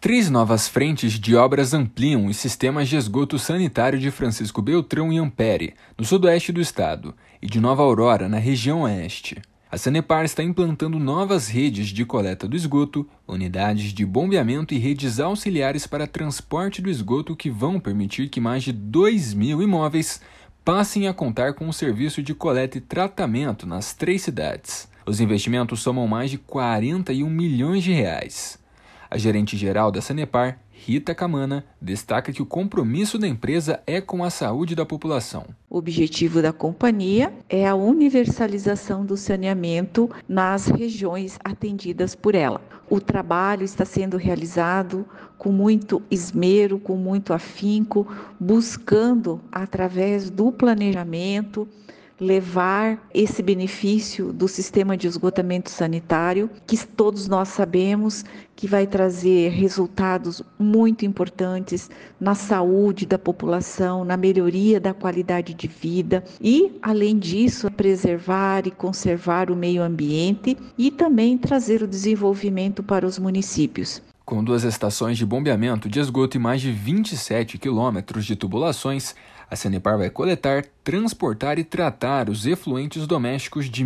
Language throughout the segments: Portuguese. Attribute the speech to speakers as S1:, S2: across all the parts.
S1: 3 novas frentes de obras ampliam os sistemas de esgoto sanitário de Francisco Beltrão e Ampere, no sudoeste do estado, e de Nova Aurora, na região oeste. A Sanepar está implantando novas redes de coleta do esgoto, unidades de bombeamento e redes auxiliares para transporte do esgoto que vão permitir que mais de 2.000 imóveis passem a contar com o serviço de coleta e tratamento nas 3 cidades. Os investimentos somam mais de 41 milhões de reais. A gerente-geral da Sanepar, Rita Camana, destaca que o compromisso da empresa é com a saúde da população.
S2: O objetivo da companhia é a universalização do saneamento nas regiões atendidas por ela. O trabalho está sendo realizado com muito esmero, com muito afinco, buscando, através do planejamento, levar esse benefício do sistema de esgotamento sanitário, que todos nós sabemos que vai trazer resultados muito importantes na saúde da população, na melhoria da qualidade de vida e, além disso, preservar e conservar o meio ambiente e também trazer o desenvolvimento para os municípios.
S1: Com 2 estações de bombeamento de esgoto e mais de 27 quilômetros de tubulações, a Sanepar vai coletar, transportar e tratar os efluentes domésticos de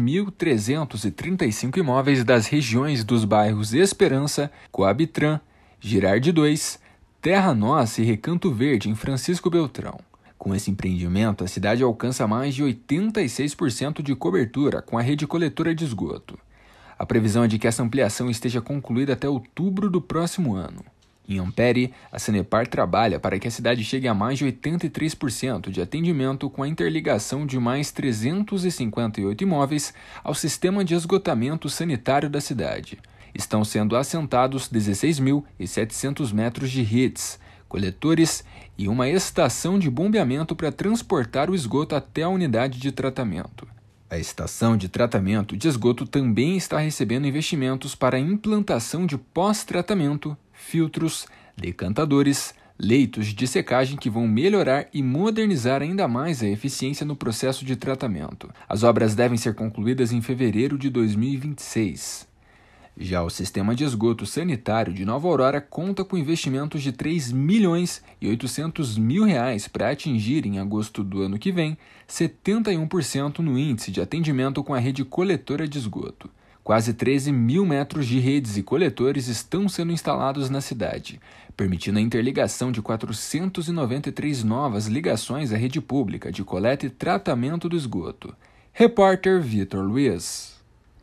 S1: 1.335 imóveis das regiões dos bairros Esperança, Coabitran, Girardi 2, Terra Nossa e Recanto Verde, em Francisco Beltrão. Com esse empreendimento, a cidade alcança mais de 86% de cobertura com a rede coletora de esgoto. A previsão é de que essa ampliação esteja concluída até outubro do próximo ano. Em Ampere, a Sanepar trabalha para que a cidade chegue a mais de 83% de atendimento com a interligação de mais 358 imóveis ao sistema de esgotamento sanitário da cidade. Estão sendo assentados 16.700 metros de redes, coletores e uma estação de bombeamento para transportar o esgoto até a unidade de tratamento. A estação de tratamento de esgoto também está recebendo investimentos para a implantação de pós-tratamento, filtros, decantadores, leitos de secagem que vão melhorar e modernizar ainda mais a eficiência no processo de tratamento. As obras devem ser concluídas em fevereiro de 2026. Já o sistema de esgoto sanitário de Nova Aurora conta com investimentos de R$ 3.800.000 para atingir, em agosto do ano que vem, 71% no índice de atendimento com a rede coletora de esgoto. Quase 13.000 metros de redes e coletores estão sendo instalados na cidade, permitindo a interligação de 493 novas ligações à rede pública de coleta e tratamento do esgoto. Repórter Vitor Luiz.